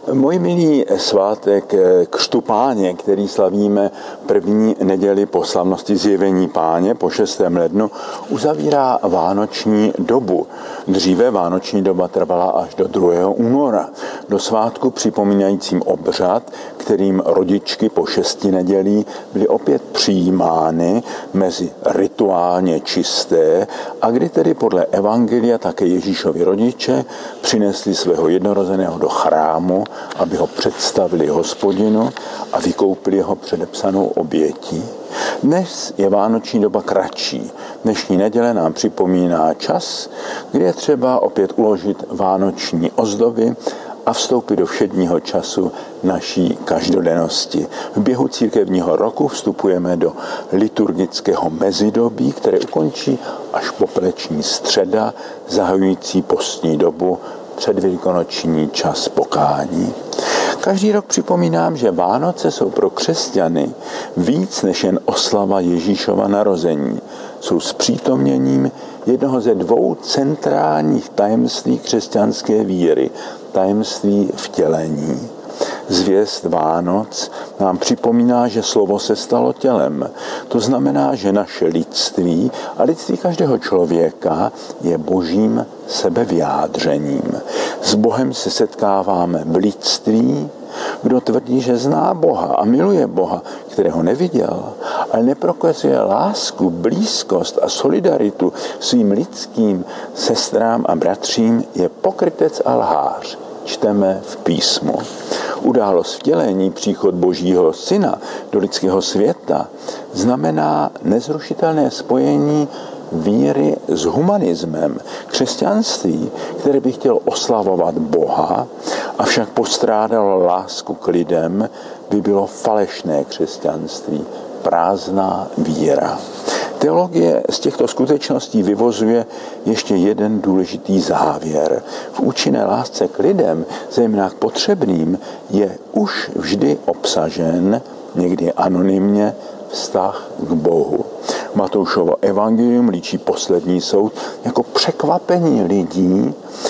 Můj milý svátek Křtu Páně, který slavíme první neděli po slavnosti Zjevení Páně po 6. lednu, uzavírá vánoční dobu. Dříve vánoční doba trvala až do 2. února, do svátku připomínajícím obřad, kterým rodičky po 6 nedělí byly opět přijímány mezi rituálně čisté a kdy tedy podle evangelia také Ježíšovi rodiče přinesli svého jednorozeného do chrámu, aby ho představili Hospodinu a vykoupili ho předepsanou obětí. Dnes je vánoční doba kratší. Dnešní neděle nám připomíná čas, kdy je třeba opět uložit vánoční ozdoby a vstoupit do všedního času naší každodennosti. V běhu církevního roku vstupujeme do liturgického mezidobí, které ukončí až popeleční středa, zahajující postní dobu, předvelikonoční čas pokání. Každý rok připomínám, že Vánoce jsou pro křesťany víc než jen oslava Ježíšova narození. Jsou zpřítomněním jednoho ze 2 centrálních tajemství křesťanské víry, tajemství vtělení. Zvěst Vánoc nám připomíná, že slovo se stalo tělem. To znamená, že naše lidství a lidství každého člověka je božím sebevyjádřením. S Bohem se setkáváme v lidství. Kdo tvrdí, že zná Boha a miluje Boha, kterého neviděl, ale neprokazuje lásku, blízkost a solidaritu svým lidským sestrám a bratřím, je pokrytec a lhář. Čteme v písmu. Událost vtělení, příchod Božího Syna do lidského světa, znamená nezrušitelné spojení víry s humanismem. Křesťanství, které by chtělo oslavovat Boha, avšak postrádalo lásku k lidem, by bylo falešné křesťanství, prázdná víra. Teologie z těchto skutečností vyvozuje ještě jeden důležitý závěr. V účinné lásce k lidem, zejména k potřebným, je už vždy obsažen, někdy anonymně, vztah k Bohu. Matoušovo evangelium líčí poslední soud jako překvapení lidí,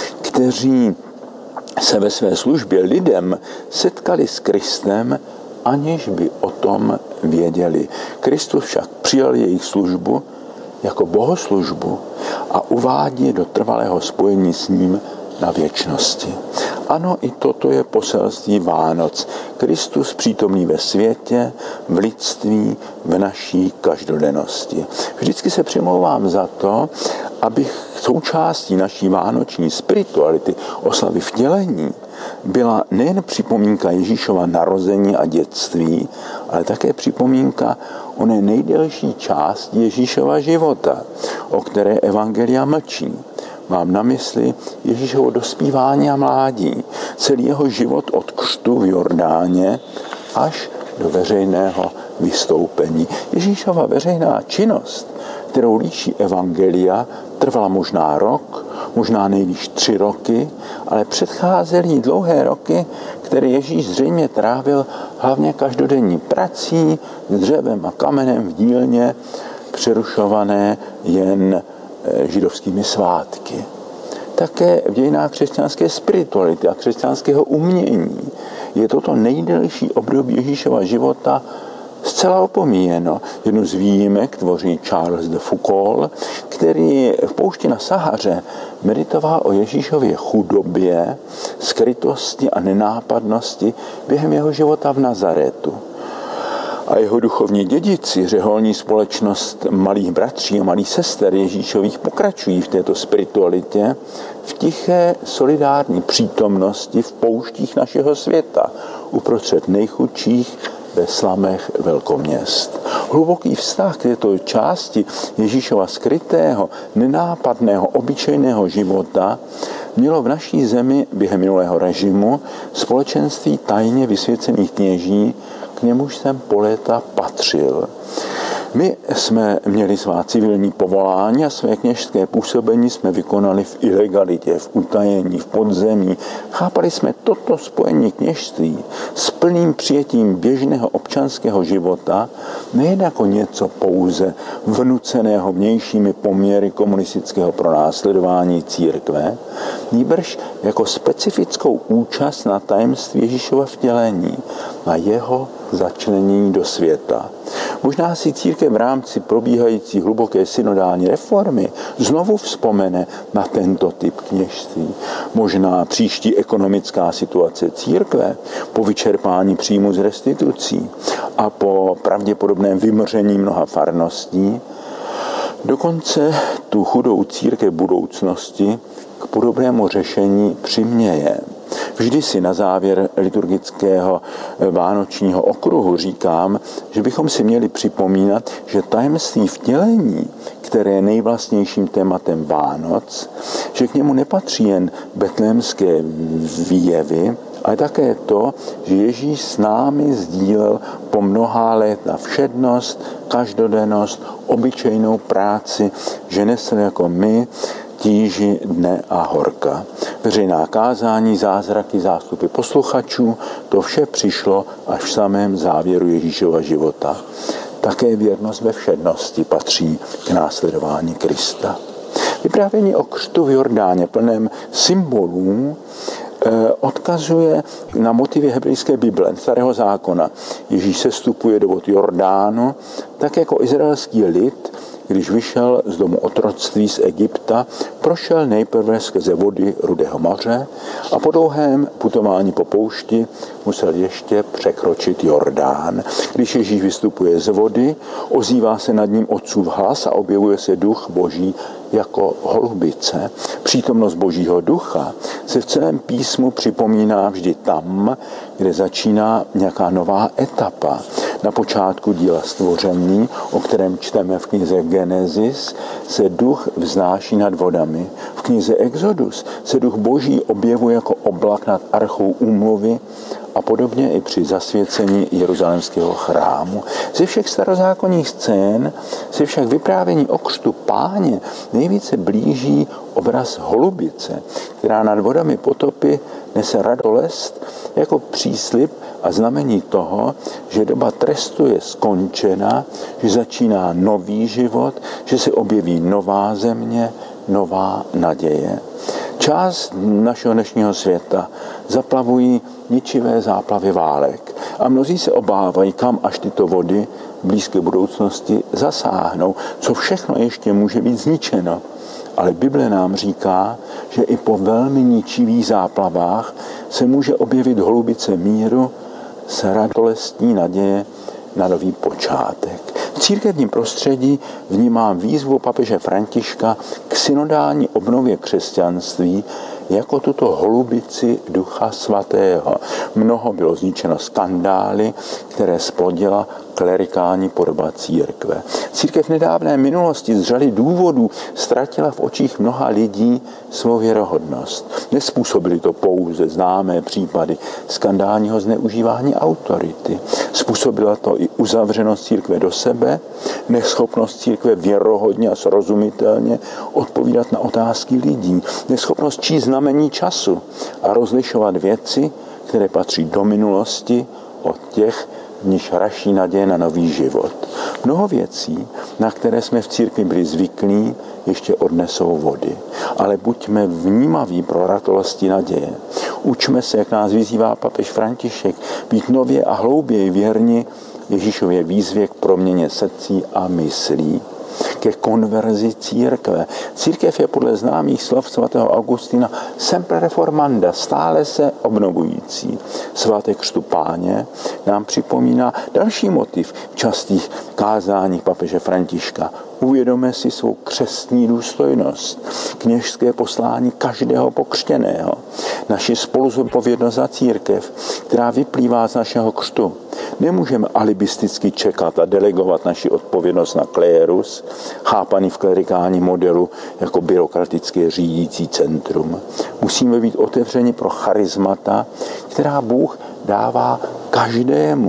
kteří se ve své službě lidem setkali s Kristem, aniž by o tom věděli. Kristus však přijal jejich službu jako bohoslužbu a uvádí do trvalého spojení s ním na věčnosti. Ano, i toto je poselství Vánoc. Kristus přítomný ve světě, v lidství, v naší každodennosti. Vždycky se přimlouvám za to, abych součástí naší vánoční spirituality, oslavy vtělení, byla nejen připomínka Ježíšova narození a dětství, ale také připomínka oné nejdelší části Ježíšova života, o které evangelia mlčí. Mám na mysli Ježíšovo dospívání a mládí, celý jeho život od křtu v Jordáně až do veřejného vystoupení. Ježíšova veřejná činnost, kterou líčí evangelia, trvala možná rok, možná nejvýš 3 roky, ale předcházely jí dlouhé roky, které Ježíš zřejmě trávil hlavně každodenní prací s dřevem a kamenem v dílně, přerušované jen židovskými svátky. Také v dějinách křesťanské spirituality a křesťanského umění je toto nejdelší období Ježíšova života zcela opomíjeno. Jednu z výjimek tvoří Charles de Foucault, který v poušti na Sahaře meditoval o Ježíšově chudobě, skrytosti a nenápadnosti během jeho života v Nazaretu. A jeho duchovní dědici, řeholní společnost malých bratří a malých sester Ježíšových, pokračují v této spiritualitě v tiché solidární přítomnosti v pouštích našeho světa, uprostřed nejchudších ve slamech velkoměst. Hluboký vztah k této části Ježíšova skrytého, nenápadného, obyčejného života mělo v naší zemi během minulého režimu společenství tajně vysvěcených kněží, k němuž jsem po léta patřil. My jsme měli svá civilní povolání a své kněžské působení jsme vykonali v ilegalitě, v utajení, v podzemí. Chápali jsme toto spojení kněžství s plným přijetím běžného občanského života nejen jako něco pouze vnuceného vnějšími poměry komunistického pronásledování církve, nýbrž jako specifickou účast na tajemství Ježíšova vtělení, na jeho začlenění do světa. Možná si církev v rámci probíhající hluboké synodální reformy znovu vzpomene na tento typ kněžství. Možná příští ekonomická situace církve po vyčerpání příjmu z restitucí a po pravděpodobném vymření mnoha farností dokonce tu chudou církev budoucnosti k podobnému řešení přiměje. Vždy si na závěr liturgického vánočního okruhu říkám, že bychom si měli připomínat, že tajemství vtělení, které je nejvlastnějším tématem Vánoc, že k němu nepatří jen betlémské výjevy, ale také to, že Ježíš s námi sdílel po mnohá léta všednost, každodennost, obyčejnou práci, že nesl jako my tíži dne a horka. Veřejná kázání, zázraky, zástupy posluchačů, to vše přišlo až v samém závěru Ježíšova života. Také věrnost ve všednosti patří k následování Krista. Vyprávění o křtu v Jordáně plném symbolů odkazuje na motivy hebrejské Bible, Starého zákona. Ježíš sestupuje do vod Jordánu, tak jako izraelský lid, když vyšel z domu otroctví z Egypta, prošel nejprve skrze vody Rudého moře a po dlouhém putování po poušti musel ještě překročit Jordán. Když Ježíš vystupuje z vody, ozývá se nad ním Otcův hlas a objevuje se duch Boží jako holubice. Přítomnost Božího ducha se v celém písmu připomíná vždy tam, kde začíná nějaká nová etapa. Na počátku díla stvoření, o kterém čteme v knize Genesis, se duch vznáší nad vodami. V knize Exodus se duch Boží objevuje jako oblak nad archou úmluvy a podobně i při zasvěcení Jeruzalémského chrámu. Ze všech starozákonních scén se však vyprávění o křtu Páně nejvíce blíží obraz holubice, která nad vodami potopy nese radolest jako příslib a znamení toho, že doba trestu je skončena, že začíná nový život, že se objeví nová země, nová naděje. Část našeho dnešního světa zaplavují ničivé záplavy válek a mnozí se obávají, kam až tyto vody v blízké budoucnosti zasáhnou, co všechno ještě může být zničeno. Ale Bible nám říká, že i po velmi ničivých záplavách se může objevit holubice míru s radostí naděje na nový počátek. V církevním prostředí vnímám výzvu papeže Františka k synodální obnově křesťanství jako tuto holubici Ducha Svatého. Mnoho bylo zničeno skandály, které splodila klerikální podoba církve. Církev v nedávné minulosti z řady důvodů ztratila v očích mnoha lidí svou věrohodnost. Nespůsobily to pouze známé případy skandálního zneužívání autority. Způsobila to i uzavřenost církve do sebe, neschopnost církve věrohodně a srozumitelně odpovídat na otázky lidí, neschopnost číst znamení času a rozlišovat věci, které patří do minulosti, od těch, v níž raší naděje na nový život. Mnoho věcí, na které jsme v církvi byli zvyklí, ještě odnesou vody. Ale buďme vnímaví pro ratolosti naděje. Učme se, jak nás vyzývá papež František, být nově a hlouběji věrni Ježíšově výzvě k proměně srdcí a myslí, ke konverzi církve. Církev je podle známých slov svatého Augustina semper reformanda, stále se obnovující. Svátek křtu Páně nám připomíná další motiv častých kázání papeže Františka. Uvědomme si svou křestní důstojnost, kněžské poslání každého pokřtěného, naši spoluzodpovědnost za církev, která vyplývá z našeho křtu. Nemůžeme alibisticky čekat a delegovat naši odpovědnost na klérus, chápaný v klerikálním modelu jako byrokratické řídící centrum. Musíme být otevřeni pro charismata, která Bůh dává každému.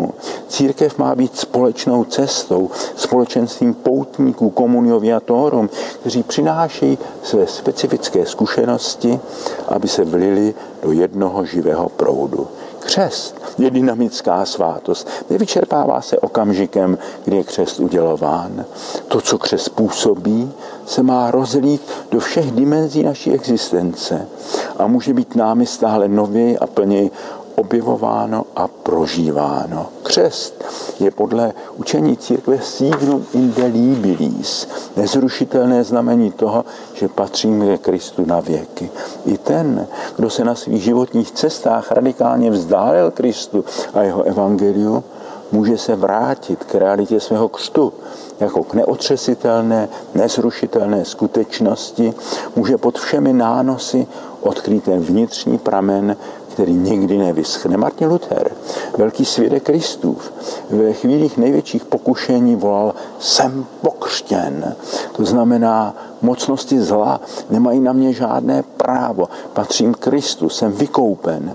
Církev má být společnou cestou, společenstvím poutníků, communio viatorum, kteří přinášejí své specifické zkušenosti, aby se vlili do jednoho živého proudu. Křest je dynamická svátost. Nevyčerpává se okamžikem, kdy je křest udělován. To, co křest působí, se má rozlít do všech dimenzí naší existence a může být námi stále nověji a plněji objevováno a prožíváno. Křest je podle učení církve signum indelibilis, nezrušitelné znamení toho, že patříme ke Kristu na věky. I ten, kdo se na svých životních cestách radikálně vzdálil Kristu a jeho evangeliu, může se vrátit k realitě svého křtu, jako k neotřesitelné, nezrušitelné skutečnosti, může pod všemi nánosy odkrýt ten vnitřní pramen, který nikdy nevyschne. Martin Luther, velký svědek Kristův, ve chvílích největších pokušení volal: jsem pokřtěn. To znamená, mocnosti zla nemají na mě žádné právo. Patřím Kristu, jsem vykoupen.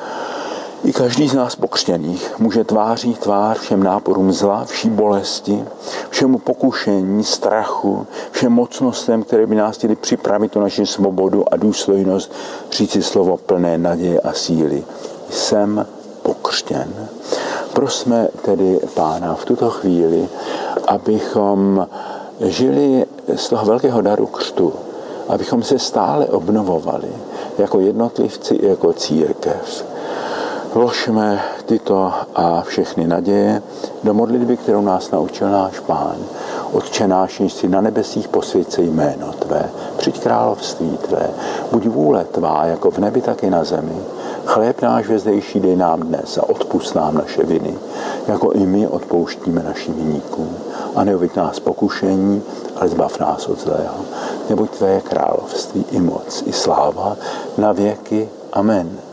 I každý z nás pokřtěných může tváří tvář všem náporům zla, vší bolesti, všemu pokušení, strachu, všem mocnostem, které by nás chtěli připravit o naši svobodu a důstojnost, říci slovo plné naděje a síly. Jsem pokřtěn. Prosme tedy Pána v tuto chvíli, abychom žili z toho velkého daru křtu, abychom se stále obnovovali jako jednotlivci i jako církev. Vložme tyto a všechny naděje do modlitby, kterou nás naučil náš Pán. Otče náš, jsi na nebesích, posvěť se jméno Tvé, přijď království Tvé, buď vůle Tvá, jako v nebi, tak i na zemi. Chléb náš vezdejší dej nám dnes a odpusť nám naše viny, jako i my odpouštíme našim viníkům. A neuveď nás pokušení, ale zbav nás od zlého. Neboť Tvé je království i moc, i sláva na věky. Amen.